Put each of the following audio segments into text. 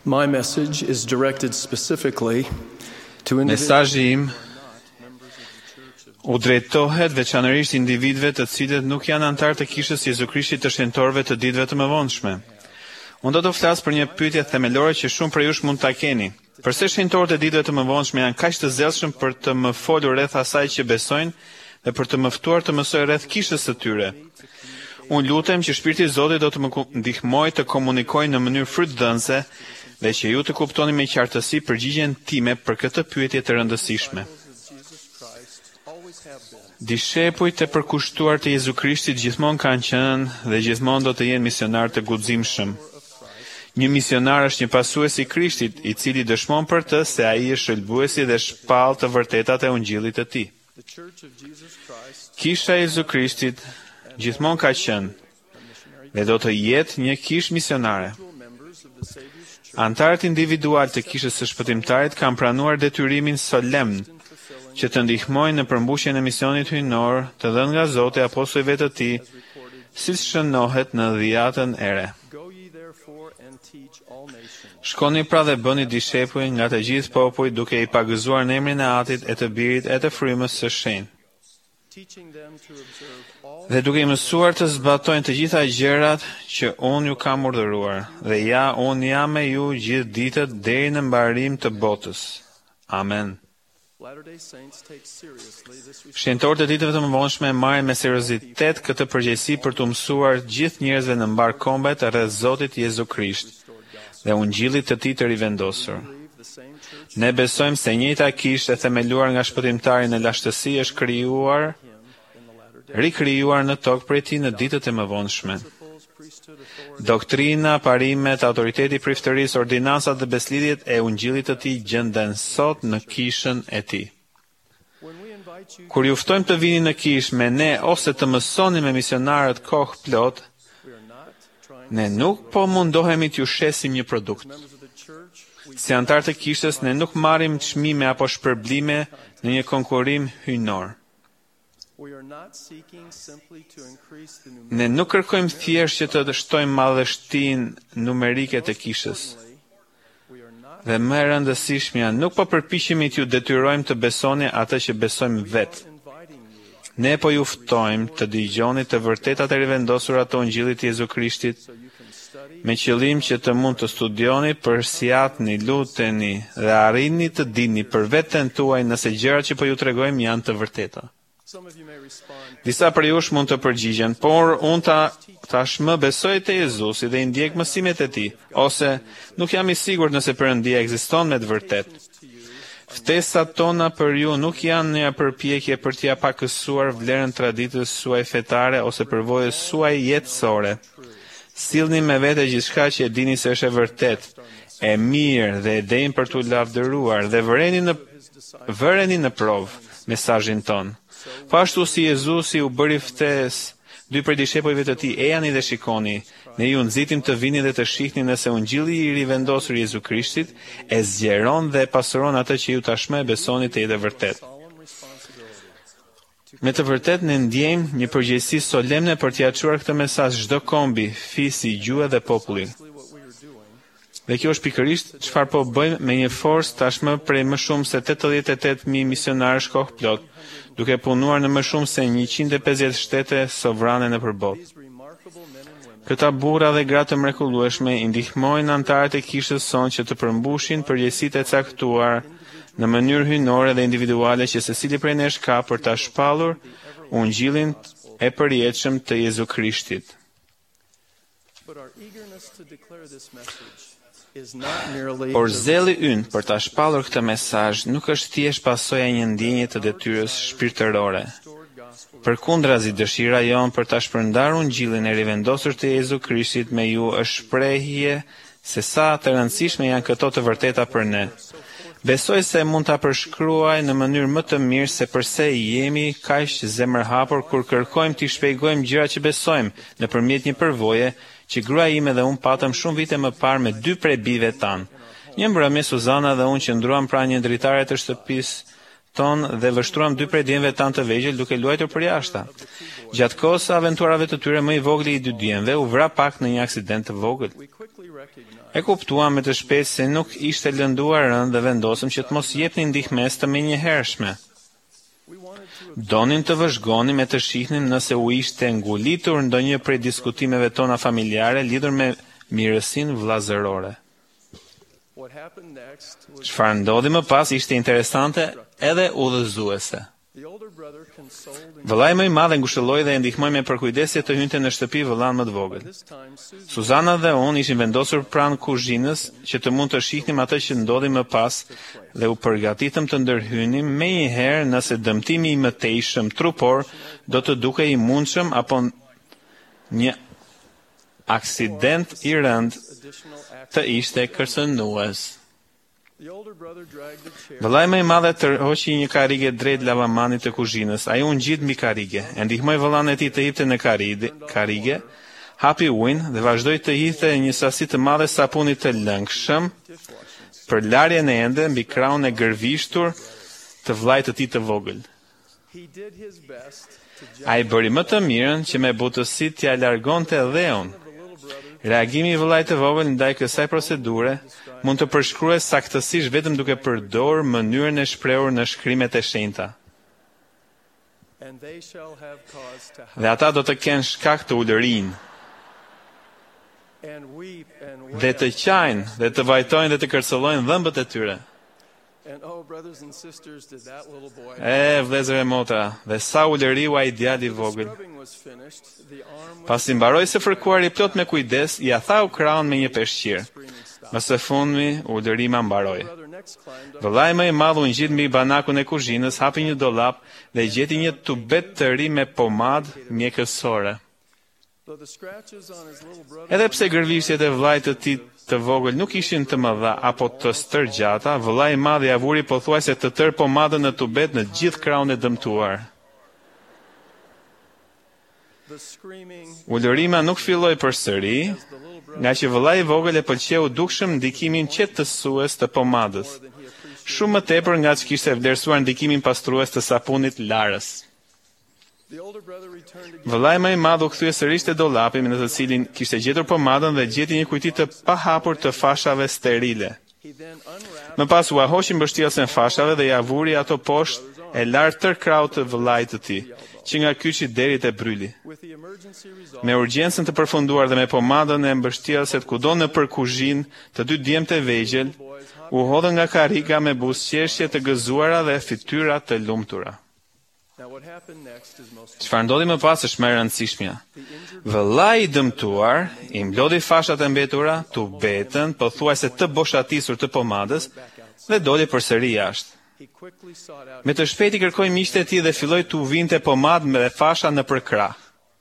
My message is directed specifically to individuals Mesazhi im u drejtohet veçanërisht individëve të cilët nuk janë antar të Kishës Jezu Krishtit të shenjtorëve të ditëve të mëvonshme. Unë do të flas për një pyetje themelore që shumë prej jush mund ta keni. Përse shenjtorët e ditëve të mëvonshme janë kaq të zellshëm për të më folur rreth asaj që besojnë dhe për të më ftuar të mësoj rreth Kishës së tyre? Unë lutem që Shpirti i Zotit do të më ndihmojë të komunikoj në mënyrë frytdhënëse dhe që ju të kuptoni me qartësi përgjigjen time për këtë pyetje të rëndësishme. Dishepujt e përkushtuar të Jezu Krishtit gjithmonë kanë qenë dhe gjithmonë do të jenë misionar të guximshëm. Një misionar është një pasues i Krishtit, i cili dëshmon për të se ai është shëlbuesi dhe shpall të vërtetat e Ungjillit të tij. Kisha e Jezu Krishtit gjithmonë ka qenë dhe do të jetë një kishë misionare. Antarët individual të Kishës së Shpëtimtarit kanë pranuar detyrimin solemn që të ndihmojnë në përmbushjen e misionit hyjnor të dhënë nga Zoti apostujve të tij, siç shënohet në dhjetën e re. Shkoni pra dhe bëni dishepuj nga të gjithë popujt, duke i pagëzuar në emrin e Atit e të Birit e të Frymës së Shenjtë, dhe duke i mësuar të zbatojnë të gjitha gjërat që unë ju kam urdhëruar, dhe ja, unë jam me ju gjithë ditët deri në mbarim të botës. Amen. Shenjtorët e ditëve të mëvonshme marrin me seriozitet këtë përgjegjësi për të mësuar gjithë njerëzve në mbar kombet rreth Zotit Jezu Krisht dhe Ungjillit të Tij të rivendosur. Ne besojmë se njëjta kishë e themeluar nga Shpëtimtari në lashtësi është rikrijuar në tokë prej Tij në ditët e mëvonshme. Doktrina, parimet, autoriteti i priftërisë, ordinancat dhe beslidhjet e Ungjillit të Tij gjenden sot në kishën e Tij. Kur ju ftojmë të vini në kishë me ne ose të mësoni me misionarët kohë plot, ne nuk po mundohemi t'ju shesim një produkt. Si antar të kishës, ne nuk marrim çmime apo shpërblime në një konkurrim hyjnor. Ne nuk kërkojmë thjesht që të shtojmë madhështinë numerike të kishës. Dhe më e rëndësishmja, nuk po përpiqemi t'ju detyrojmë të besoni atë që besojmë vetë. Ne po ju ftojmë të dëgjoni të vërtetat e rivendosura të Ungjillit të Jezu Krishtit, me qëllim që të mund të studioni, përsiatni, luteni dhe arrini të dini për veten tuaj nëse gjërat që po ju tregojmë janë të vërteta. Disa prej jush mund të përgjigjen, por unë tashmë besoj te Jezusi dhe i ndjek mësimet e Tij, ose nuk jam i sigurt nëse Perëndia ekziston me të vërtetë. Ftesat tona për ju nuk janë një përpjekje për t'ia pakësuar vlerën traditës suaj fetare ose përvojës suaj jetësore. Sillni me vete gjithçka që e dini se është e vërtetë, e mirë dhe e denjë për t'u lavdëruar dhe vëreni në provë mesazhin ton. Po ashtu si Jezusi u bëri ftesë dy prej dishepujve të Tij, ejani dhe shikoni, ne ju nxitim të vini dhe të shihni nëse Ungjilli i rivendosur i Jezu Krishtit e zgjeron dhe e pasuron atë që ju tashmë besoni të jetë vërtet. Me të vërtet ne ndjejmë një përgjegjësi solemne për t'i çuar këtë mesazh çdo kombi, fisi, gjuhë dhe populli. Dhe kjo është pikërisht çfarë po bëjmë me një forcë tashmë prej më shumë se 88.000 misionarësh kohë plot, duke punuar në më shumë se 150 shtete sovrane nëpër botë. Këta burra dhe gra të mrekullueshme i ndihmojnë antarët e kishës sonë që të përmbushin përgjegjësitë e caktuar në mënyrë hyjnore dhe individuale që secili prej nesh ka për ta shpallur Ungjillin e përjetshëm të Jezu Krishtit. Por zeli ynë për ta shpallur këtë mesazh nuk është thjesht pasojë e një ndjenje të detyrës shpirtërore. Përkundrazi, dëshira jon për ta shpërndarë Ungjillin e rivendosur të Jezu Krishtit me ju është shprehje se sa të rëndësishme janë këto të vërteta për ne. Besoj se mund ta përshkruaj në mënyrë më të mirë se përse jemi kaq zemërhapur kur kërkojmë t'i shpjegojmë gjërat që besojmë nëpërmjet një përvoje që gruaja ime dhe unë patëm shumë vite më parë me dy prej bijve tanë. Një mbrëmje Suzana dhe unë qëndruam pranë një dritare të shtëpisë tonë dhe vështruam dy prej djemve tanë të vegjël duke luajtur për jashta. Gjatë kohës së aventurave të tyre më i vogli i dy djemve u vra pak në një aksident të vogël. E kuptuam me të shpejtë se nuk ishte lënduar rënd dhe vendosëm që të mos jepnin ndihmes të menjëhershme. Donim të vëzhgonim e të shihnim nëse u ishte ngulitur ndonjë prej diskutimeve tona familjare lidhur me mirësinë vllazërore. Çfarë ndodhi më pas ishte interesante edhe udhëzuese. Vëllai më i madh e ngushëlloi dhe e ndihmoi me përkujdesje të hynte në shtëpi vëllain më të vogël. Suzana dhe unë ishim vendosur pranë kuzhinës që të mund të shihnim atë që ndodhi më pas dhe u përgatitëm të ndërhynim menjëherë nëse dëmtimi i mëtejshëm trupor do të dukej i mundshëm apo një aksident i rënd të ishte kërcënues. Vëllai më i madh tërhoqi një karrige drejt lavamanit të kuzhinës. Ai u ngjit mbi karrige, e ndihmoi vëllain e tij të hipte në karrige, hapi ujin dhe vazhdoi të hidhte një sasi të madhe sapuni të lëngshëm për larjen e ende mbi krahun e gërvishtur të vllait të tij të vogël. Ai bëri më të mirën që me butësi t'ia largonte dheun. Reagimi i vëllait të vogël ndaj kësaj procedure mund të përshkruhet saktësisht vetëm duke përdorur mënyrën e shprehur në shkrimet e shenjta. Dhe ata do të kenë shkak të ulërinë, dhe të qajnë, dhe të vajtojnë dhe të kërcëllojnë dhëmbët e tyre. Vëllezër e motra, dhe sa ulëriu ai djali i vogël. Pasi mbaroi së fërkuari plot me kujdes, ia thau krahun me një peshqir. Më së fundmi, ulërima mbaroi. Vëllai më i madh u ngjit mbi banakun e kuzhinës, hapi një dollap dhe gjeti një tubet të ri me pomadë mjekësore. Edhe pse gërvisjet e vllait të tij të vogël nuk ishin të mëdha apo të stërgjata, vëllai i madh ia vuri pothuajse të tërë pomadën në tubet në gjithë krahun e dëmtuar. Ulërima nuk filloi përsëri, nga që vëllai i vogël e pëlqeu dukshëm ndikimin qetësues të pomadës, shumë më tepër nga që kishte vlerësuar ndikimin pastrues të sapunit Larës. Vëllai më i madh u kthye sërish te dollapi në të cilin kishte gjetur pomadën dhe gjeti një kujti të pahapur të fashave sterile. Më pas u ahoqi mbështjellsen fashave dhe ja vuri ato poshtë e lartë tër krahut të vëllait të tij, që nga kyçi deri te bryli. Me urgjencën të përfunduar dhe me pomadën e mbështjellset kudo në kuzhinë, të dy djemtë e vegjël u hodhën nga karriga me buzëqeshje të gëzuara dhe fytyra të lumtura. Çfarë ndodhi më pas është më e rëndësishmja. Vëllai i dëmtuar i mblodhi fashat e mbetura, tubetën, pothuajse të boshatisur të pomadës dhe doli përsëri jashtë. Me të shpejti kërkoi miqtë e tij dhe filloi t'u vinte pomadë me fasha nëpër krah.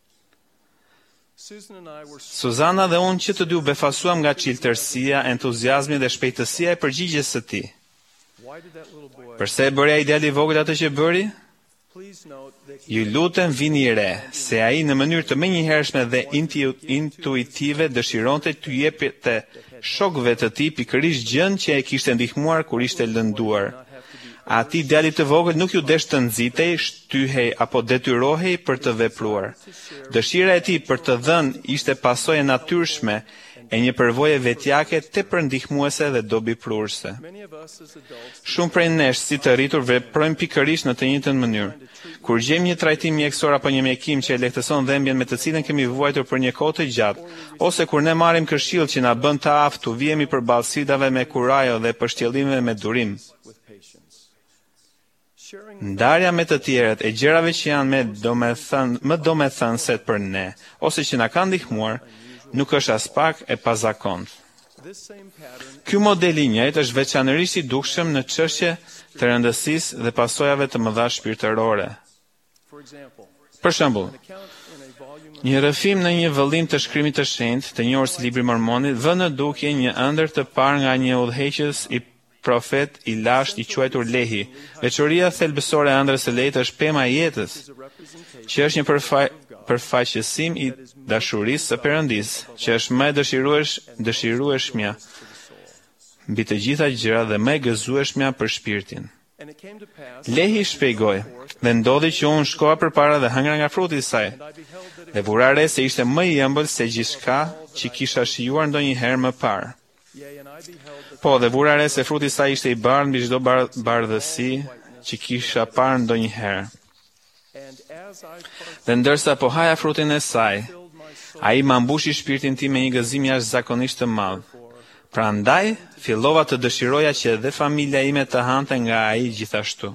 Suzana dhe unë që të dy u befasuam nga çiltërsia, entuziazmi dhe shpejtësia e përgjigjes së tij. Përse e bëri ai djali i vogël atë që bëri? Ju lutem vini re, se ai në mënyrë të menjëhershme dhe intuitive dëshironte t'u jepte shokëve të tij pikërisht gjën që e kishte ndihmuar kur ishte lënduar. Ati djalit të vogël nuk ju desh të nxitej, shtyhej apo detyrohej për të vepruar. Dëshira e tij për të dhënë ishte pasojë natyrshme e një përvoje vetjake tepër ndihmuese dhe dobiprurse. Shumë prej nesh, si të rritur, veprojmë pikërisht në të njëjtën mënyrë. Kur gjejmë një trajtim mjekësor apo një mjekim që e lehtëson dhembjen me të cilën kemi vuajtur për një kohë të gjatë, ose kur ne marrim këshill që na bën të aftë tu vihemi përballë sfidave me kurajo dhe përshtyllime me durim. Ndarja me të tjerët e gjërave që janë më domethënëse për ne, ose që na kanë ndihmuar, nuk është as pak e pazakontë. Ky model i njëjtë është veçanërisht i dukshëm në çështje të rëndësisë dhe pasojave të mëdha shpirtërore. Për shembull, një rrëfim në një vëllim të shkrimit të shenjtë, të njohur si Libri i Mormonit, vë në dukje një ëndër të parë nga një udhëheqës i profet i lasht i quajtur Lehi. Veçoria thelbësore e ëndrës së lehtë është pema e jetës, që është një përfaqësim i dashurisë së Perëndis, që është më e dëshirueshmja mbi të gjitha gjërat dhe më e gëzueshmja për shpirtin. Lehi shpjegoi, dhe ndodhi që unë shkoa përpara dhe hëngra nga fruti i saj, dhe vura re se ishte më i ëmbël se gjithçka që kisha shijuar ndonjëherë më parë. Po, dhe vura re se fruti i saj ishte i bardhë mbi çdo bardhësi që kisha parë ndonjëherë. Dhe ndërsa po haja frutin e saj, ai ma mbushi shpirtin tim me një gëzim jashtëzakonisht të madh. Prandaj fillova të dëshiroja që edhe familja ime të hante nga ai gjithashtu.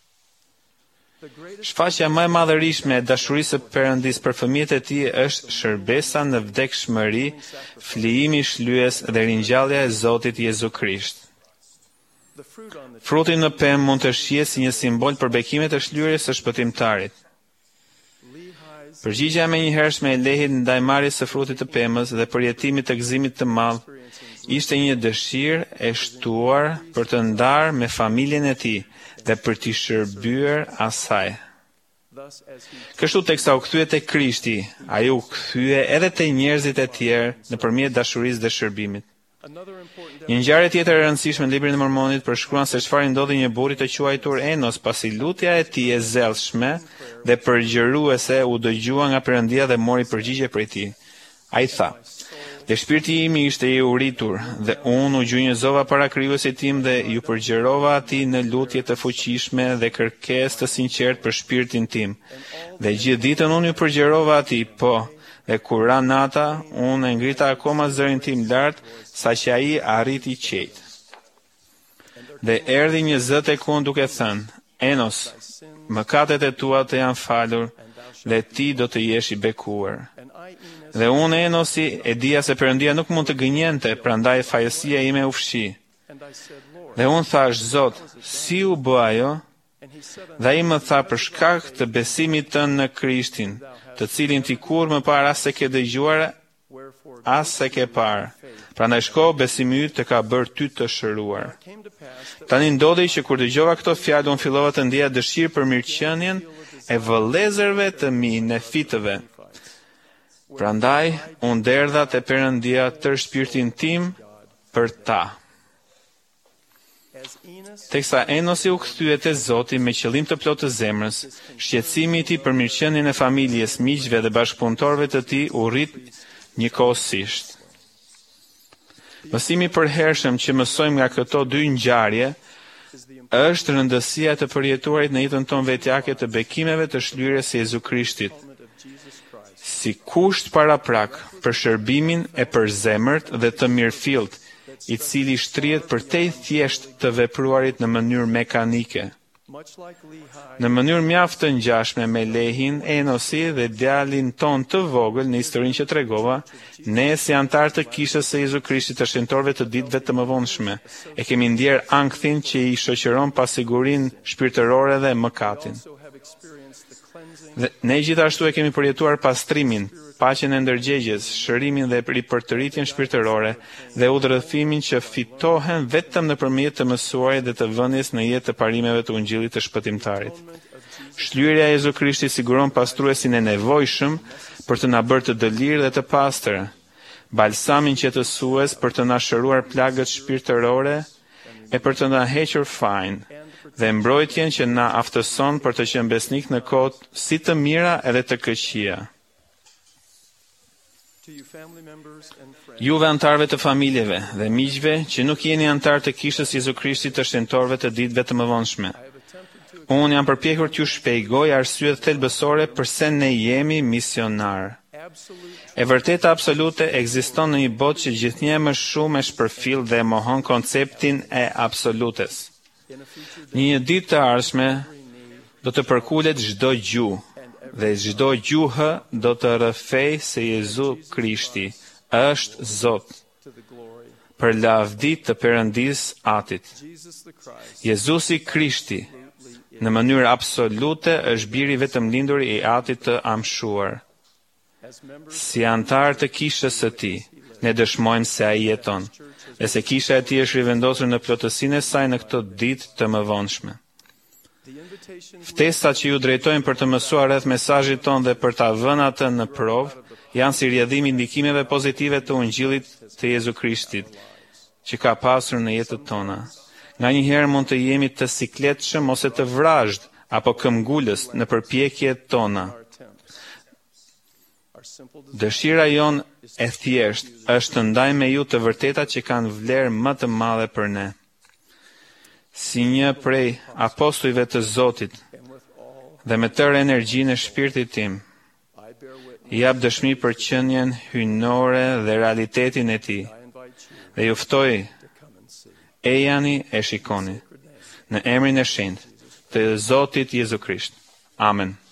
Shfaqja më e madhërishtme e dashurisë së Perëndis për fëmijët e tij është shërbesa në vdekshmëri, flijimi i shlyes dhe ringjallja e Zotit Jezu Krisht. Fruti në pemë mund të shihet si një simbol për bekimet e shlyerjes së shpëtimtarit. Përgjigjja menjëhershme e Lehit ndaj marrjes së frutit të pemës dhe përjetimit të gëzimit të madh ishte një dëshirë e shtuar për të ndarë me familjen e tij dhe për t'i shërbyer asaj. Kështu teksa u kthye te Krishti, ai u kthye edhe te njerëzit e tjerë nëpërmjet dashurisë dhe shërbimit. Një ngjarje tjetër e rëndësishme në librin e Mormonit përshkruan se çfarë ndodhi një burri të quajtur Enos pasi lutja e tij e zellshme dhe përgjëruese u dëgjua nga Perëndia dhe mori përgjigje prej tij. Ai tha: "Dhe shpirti im ishte i uritur, dhe unë u gjunjëzova para krijuesit tim dhe ju përgjërova atij në lutje të fuqishme dhe kërkesë të sinqertë për shpirtin tim. Dhe gjithë ditën unë ju përgjërova atij, po, dhe kur ra nata, unë e ngrita akoma zërin tim lart, saqë ai arriti qejt. Dhe erdhi një zë tek unë duke thënë: Enos, mëkatet e tua të janë falur, dhe ti do të jesh i bekuar. Dhe unë, Enosi, e dija se Perëndia nuk mund të gënjente, prandaj fajësia ime u fshi. Dhe unë thash: Zot, si u bë ajo? Dhe ai më tha: për shkak të besimit tënd në Krishtin, të cilin ti kur më parë as se ke dëgjuar, as se ke parë. Prandaj shko, besimi yt të ka bërë ty të shëruar. Tani ndodhi që kur dëgjova këto fjalë, unë fillova të ndjeja dëshirë për mirëqenien e vëllezërve të mi nefitëve. Prandaj unë derdha te Perëndia tërë shpirtin tim për ta. Teksa Enosi u kthye te Zoti me qëllim të plotë të zemrës, shqetësimi i tij për mirëqenien e familjes, miqve dhe bashkëpunëtorëve të tij u rrit njëkohësisht. Mësimi i përhershëm që mësojmë nga këto dy ngjarje është rëndësia të përjetuarit në jetën tonë vetjake të bekimeve të shlyerjes së Jezu Krishtit, si kusht paraprak për shërbimin e përzemërt dhe të mirëfillt, i cili shtrihet përtej thjesht të vepruarit në mënyrë mekanike. Në mënyrë mjaft të ngjashme me Lehin, Enosi dhe djalin ton të vogël në historinë që tregova, ne si antar të kishës së Jezu Krishtit të shenjtorëve të ditëve të mëvonshme, e kemi ndjer ankthin që i shoqëron pasigurinë shpirtërore dhe mëkatin. Dhe ne gjithashtu e kemi përjetuar pastrimin, paqen e ndërgjegjes, shërimin dhe ripërtëritjen shpirtërore dhe udhëtimin që fitohen vetëm nëpërmjet të mësuarit dhe të vënies në jetë të parimeve të Ungjillit të Shpëtimtarit. Shlyerja e Jezu Krishtit siguron pastruesin e nevojshëm për të na bërë të dëlirë dhe të pastër, balsamin qetësues për të na shëruar plagët shpirtërore e për të na hequr fajin, dhe mbrojtjen që na aftëson për të qenë besnik në kohët si të mira edhe të këqija. Juve antarëve të familjeve dhe miqve që nuk jeni antar të kishës Jezu Krishtit të shenjtorëve të ditëve të mëvonshme, unë jam përpjekur t'ju shpjegoj arsyet thelbësore pse ne jemi misionar. E vërteta absolute ekziston në një botë që gjithnjë më shumë e shpërfill dhe mohon konceptin e absolutes. Në një ditë të ardhshme do të përkulet çdo gjuhë, dhe çdo gjuhë do të rrëfej se Jezu Krishti është Zot, për lavdi të Perëndisë Atit. Jezusi Krishti, në mënyrë absolute, është biri vetëm lindur i Atit të amshuar. Si antar të kishës së tij, ne dëshmojmë se ai jeton, dhe se kisha e tij është rivendosur në plotësinë e saj në këto ditë të mëvonshme. Ftesat që ju drejtojnë për të mësuar rreth mesazhit ton dhe për ta vënë atë në provë, janë si rrjedhimi i ndikimeve pozitive të Ungjillit të Jezu Krishtit, që ka pasur në jetët tona. Nga një herë mund të jemi të sikletshëm ose të vrazhd apo këmbgulës në përpjekjet tona. Dëshira jon e thjesht është të ndaj me ju të vërtetat që kanë vlerë më të madhe për ne. Si një prej apostujve të Zotit dhe me tërë energjinë e shpirtit tim, jap dëshmi për qënjen hyjnore dhe realitetin e tij. Dhe ju ftoj, ejani e shikoni, në emrin e shenjtë të Zotit Jezu Krisht. Amen.